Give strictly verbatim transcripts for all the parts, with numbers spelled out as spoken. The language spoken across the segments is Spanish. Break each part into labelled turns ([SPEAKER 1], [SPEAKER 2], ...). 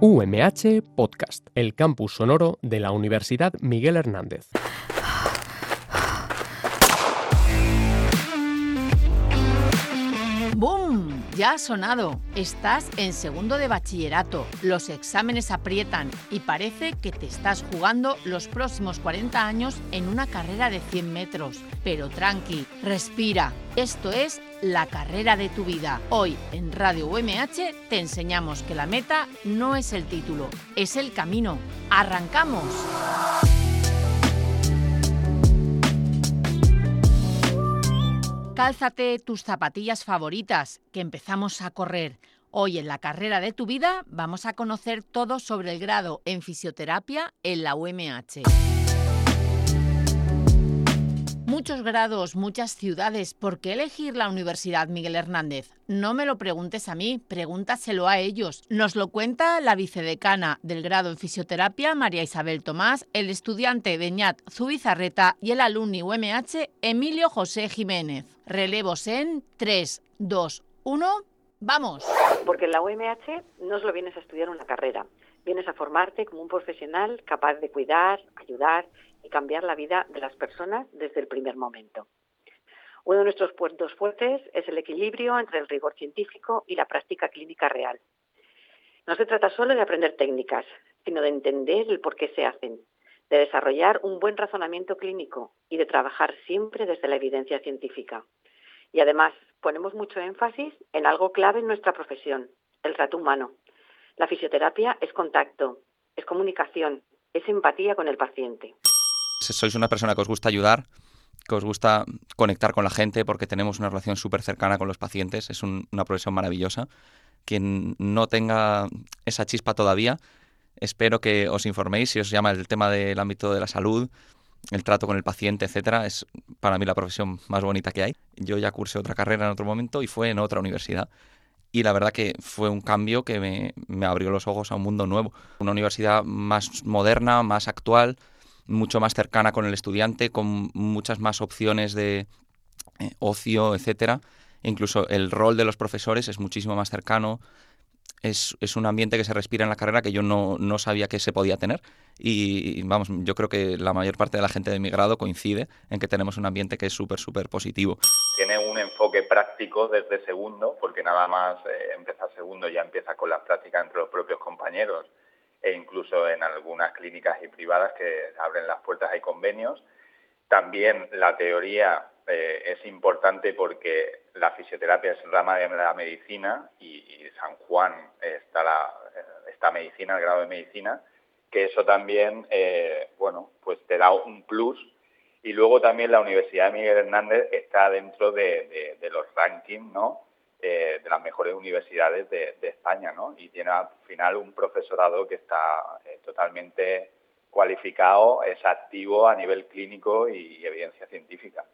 [SPEAKER 1] U M H Podcast, el campus sonoro de la Universidad Miguel Hernández.
[SPEAKER 2] ¡Bum! Ya ha sonado. Estás en segundo de bachillerato, los exámenes aprietan y parece que te estás jugando los próximos cuarenta años en una carrera de cien metros. Pero tranqui, respira. Esto es la carrera de tu vida. Hoy en Radio U M H te enseñamos que la meta no es el título, es el camino. ¡Arrancamos! Cálzate tus zapatillas favoritas, que empezamos a correr. Hoy en la carrera de tu vida vamos a conocer todo sobre el grado en fisioterapia en la U M H. Muchos grados, muchas ciudades. ¿Por qué elegir la Universidad Miguel Hernández? No me lo preguntes a mí, pregúntaselo a ellos. Nos lo cuenta la vicedecana del grado en fisioterapia, María Isabel Tomás, el estudiante Beñat Zubizarreta y el alumni U M H, Emilio José Jiménez. Relevos en tres, dos, uno, ¡vamos!
[SPEAKER 3] Porque en la U M H no solo vienes a estudiar una carrera, vienes a formarte como un profesional capaz de cuidar, ayudar y cambiar la vida de las personas desde el primer momento. Uno de nuestros puntos fuertes es el equilibrio entre el rigor científico y la práctica clínica real. No se trata solo de aprender técnicas, sino de entender el por qué se hacen, de desarrollar un buen razonamiento clínico y de trabajar siempre desde la evidencia científica. Y además, ponemos mucho énfasis en algo clave en nuestra profesión, el trato humano. La fisioterapia es contacto, es comunicación, es empatía con el paciente.
[SPEAKER 4] Sois una persona que os gusta ayudar, que os gusta conectar con la gente porque tenemos una relación súper cercana con los pacientes. Es un, una profesión maravillosa. Quien no tenga esa chispa todavía, espero que os informéis. Si os llama el tema del ámbito de la salud, el trato con el paciente, etcétera, es para mí la profesión más bonita que hay. Yo ya cursé otra carrera en otro momento y fue en otra universidad. Y la verdad que fue un cambio que me, me abrió los ojos a un mundo nuevo. Una universidad más moderna, más actual, mucho más cercana con el estudiante, con muchas más opciones de eh, ocio, etcétera. Incluso el rol de los profesores es muchísimo más cercano. Es, es un ambiente que se respira en la carrera que yo no, no sabía que se podía tener. Y vamos, yo creo que la mayor parte de la gente de mi grado coincide en que tenemos un ambiente que es súper, súper positivo.
[SPEAKER 5] Tiene un enfoque práctico desde segundo, porque nada más eh, empezar segundo ya empieza con las prácticas entre los propios compañeros, e incluso en algunas clínicas y privadas que abren las puertas hay convenios. También la teoría eh, es importante porque la fisioterapia es rama de la medicina y, y San Juan está la está medicina, el grado de medicina, que eso también eh, bueno, pues te da un plus. Y luego también la Universidad Miguel Hernández está dentro de, de, de los rankings, ¿no? Eh, de las mejores universidades de, de España, ¿no? Y tiene al final un profesorado que está eh, totalmente cualificado, es activo a nivel clínico y evidencia científica.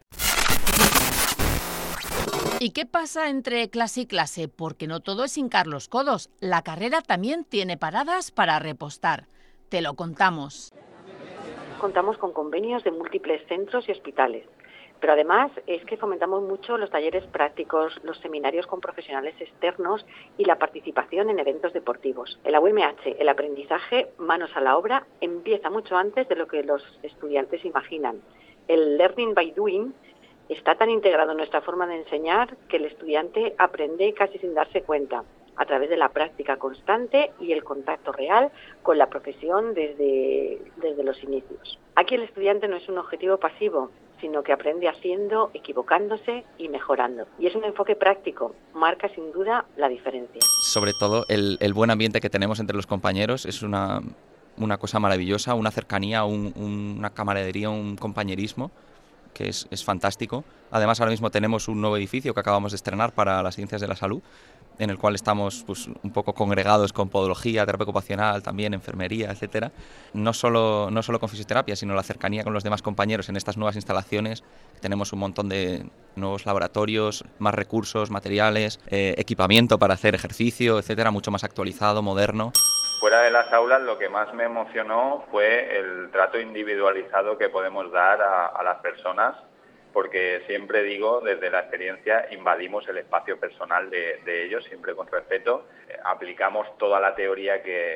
[SPEAKER 2] ¿Y qué pasa entre clase y clase? Porque no todo es hincar los codos. La carrera también tiene paradas para repostar. Te lo contamos.
[SPEAKER 3] Contamos con convenios de múltiples centros y hospitales. Pero además es que fomentamos mucho los talleres prácticos, los seminarios con profesionales externos y la participación en eventos deportivos. En la U M H, el aprendizaje manos a la obra empieza mucho antes de lo que los estudiantes imaginan. El learning by doing está tan integrado en nuestra forma de enseñar que el estudiante aprende casi sin darse cuenta, a través de la práctica constante y el contacto real con la profesión desde, desde los inicios. Aquí el estudiante no es un objetivo pasivo, sino que aprende haciendo, equivocándose y mejorando. Y es un enfoque práctico, marca sin duda la diferencia.
[SPEAKER 4] Sobre todo el, el buen ambiente que tenemos entre los compañeros es una, una cosa maravillosa, una cercanía, un, una camaradería, un compañerismo que es, es fantástico. Además, ahora mismo tenemos un nuevo edificio que acabamos de estrenar para las ciencias de la salud, en el cual estamos pues, un poco congregados con podología, terapia ocupacional, también enfermería, etcétera. No solo, no solo con fisioterapia, sino la cercanía con los demás compañeros en estas nuevas instalaciones. Tenemos un montón de nuevos laboratorios, más recursos, materiales, eh, equipamiento para hacer ejercicio, etcétera, mucho más actualizado, moderno.
[SPEAKER 5] Fuera de las aulas, lo que más me emocionó fue el trato individualizado que podemos dar a, a las personas, porque siempre digo, desde la experiencia, invadimos el espacio personal de, de ellos, siempre con respeto. Eh, aplicamos toda la teoría que,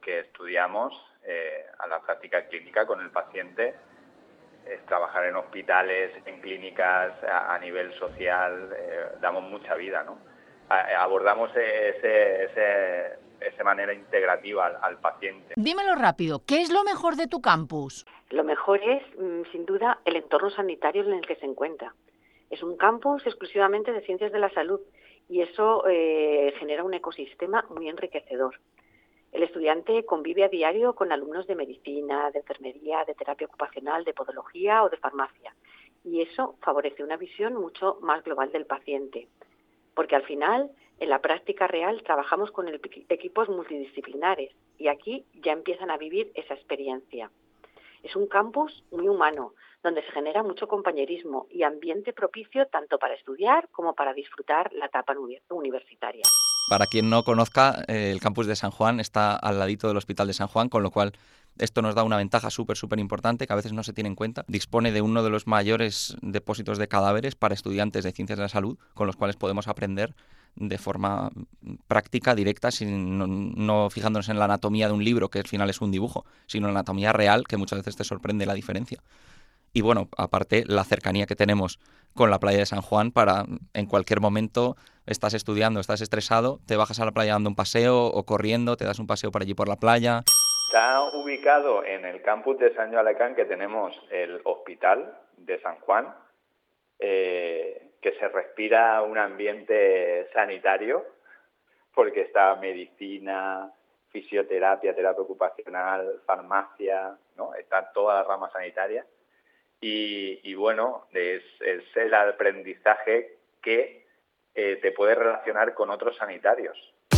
[SPEAKER 5] que estudiamos eh, a la práctica clínica con el paciente. Es trabajar en hospitales, en clínicas, a, a nivel social, eh, damos mucha vida, ¿no? A, abordamos ese, ese, esa manera integrativa al, al paciente.
[SPEAKER 2] Dímelo rápido, ¿qué es lo mejor de tu campus?
[SPEAKER 3] Lo mejor es, sin duda, el entorno sanitario en el que se encuentra. Es un campus exclusivamente de ciencias de la salud y eso eh, genera un ecosistema muy enriquecedor. El estudiante convive a diario con alumnos de medicina, de enfermería, de terapia ocupacional, de podología o de farmacia. Y eso favorece una visión mucho más global del paciente. Porque al final, en la práctica real, trabajamos con el, equipos multidisciplinares y aquí ya empiezan a vivir esa experiencia. Es un campus muy humano, donde se genera mucho compañerismo y ambiente propicio tanto para estudiar como para disfrutar la etapa universitaria.
[SPEAKER 4] Para quien no conozca, eh, el campus de San Juan está al ladito del Hospital de San Juan, con lo cual esto nos da una ventaja súper, súper importante que a veces no se tiene en cuenta. Dispone de uno de los mayores depósitos de cadáveres para estudiantes de ciencias de la salud, con los cuales podemos aprender de forma práctica, directa, sin, no, no fijándonos en la anatomía de un libro, que al final es un dibujo, sino en la anatomía real, que muchas veces te sorprende la diferencia. Y bueno, aparte, la cercanía que tenemos con la playa de San Juan para, en cualquier momento, estás estudiando, estás estresado, te bajas a la playa dando un paseo o corriendo, te das un paseo por allí por la playa.
[SPEAKER 5] Está ubicado en el campus de Sant Joan Alacant, que tenemos el hospital de San Juan, eh, que se respira un ambiente sanitario, porque está medicina, fisioterapia, terapia ocupacional, farmacia, ¿no? Está toda la rama sanitaria. Y, y bueno, es, es el aprendizaje que eh, te puede relacionar con otros sanitarios.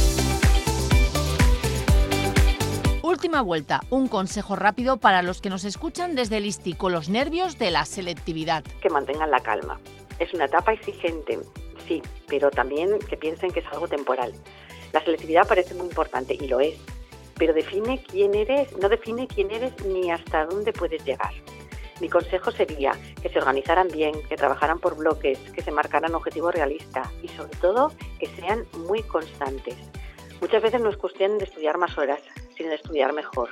[SPEAKER 2] Última vuelta, un consejo rápido para los que nos escuchan desde el I S T I con los nervios de la selectividad.
[SPEAKER 3] Que mantengan la calma. Es una etapa exigente, sí, pero también que piensen que es algo temporal. La selectividad parece muy importante y lo es, pero define quién eres, no define quién eres ni hasta dónde puedes llegar. Mi consejo sería que se organizaran bien, que trabajaran por bloques, que se marcaran objetivos realistas y sobre todo que sean muy constantes. Muchas veces no es cuestión de estudiar más horas, sino de estudiar mejor.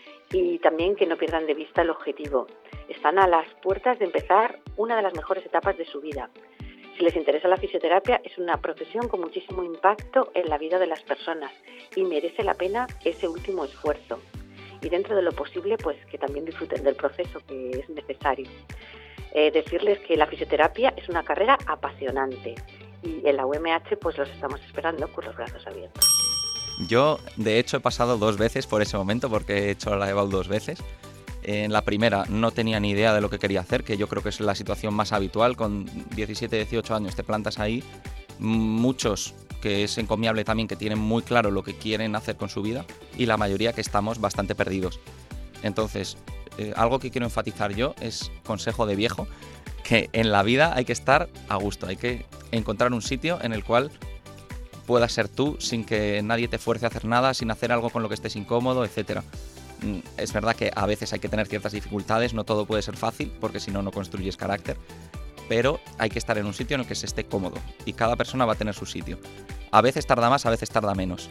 [SPEAKER 3] Y también que no pierdan de vista el objetivo. Están a las puertas de empezar una de las mejores etapas de su vida. Si les interesa la fisioterapia, es una profesión con muchísimo impacto en la vida de las personas y merece la pena ese último esfuerzo. Y dentro de lo posible, pues que también disfruten del proceso, que es necesario. Eh, decirles que la fisioterapia es una carrera apasionante y en la U M H pues los estamos esperando con los brazos abiertos.
[SPEAKER 4] Yo, de hecho, he pasado dos veces por ese momento, porque he hecho la EBAU dos veces. En la primera no tenía ni idea de lo que quería hacer, que yo creo que es la situación más habitual. Con diecisiete, dieciocho años te plantas ahí. Muchos, que es encomiable también, que tienen muy claro lo que quieren hacer con su vida, y la mayoría que estamos bastante perdidos. Entonces, eh, algo que quiero enfatizar yo es consejo de viejo, que en la vida hay que estar a gusto, hay que encontrar un sitio en el cual puedas ser tú sin que nadie te fuerce a hacer nada, sin hacer algo con lo que estés incómodo, etcétera. Es verdad que a veces hay que tener ciertas dificultades, no todo puede ser fácil, porque si no, no construyes carácter, pero hay que estar en un sitio en el que se esté cómodo y cada persona va a tener su sitio. A veces tarda más, a veces tarda menos.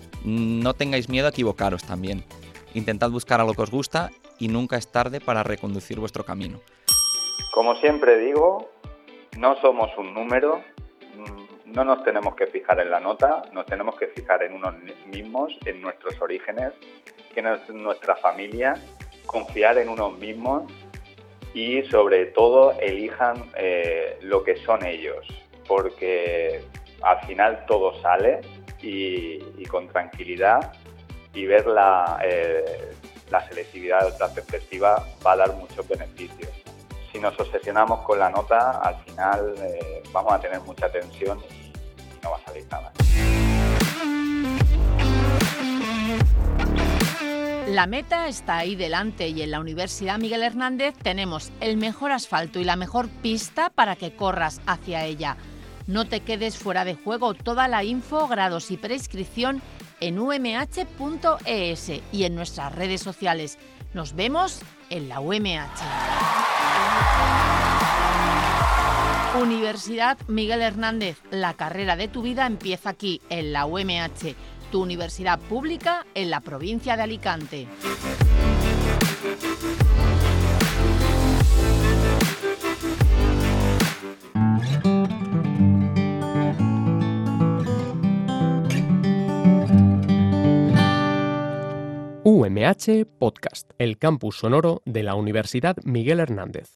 [SPEAKER 4] No tengáis miedo a equivocaros también. Intentad buscar algo que os gusta y nunca es tarde para reconducir vuestro camino.
[SPEAKER 5] Como siempre digo, no somos un número, no nos tenemos que fijar en la nota, nos tenemos que fijar en unos mismos, en nuestros orígenes, en nuestra familia, confiar en unos mismos y sobre todo elijan eh, lo que son ellos, porque al final todo sale y, y con tranquilidad, y ver la, eh, la selectividad de otra perspectiva va a dar muchos beneficios. Si nos obsesionamos con la nota, al final eh, vamos a tener mucha tensión y no va a salir nada.
[SPEAKER 2] La meta está ahí delante y en la Universidad Miguel Hernández tenemos el mejor asfalto y la mejor pista para que corras hacia ella. No te quedes fuera de juego. Toda la info, grados y preinscripción en u m h punto e s y en nuestras redes sociales. Nos vemos en la U M H. Universidad Miguel Hernández. La carrera de tu vida empieza aquí, en la U M H. tu universidad pública en la provincia de Alicante.
[SPEAKER 1] U M H Podcast, el campus sonoro de la Universidad Miguel Hernández.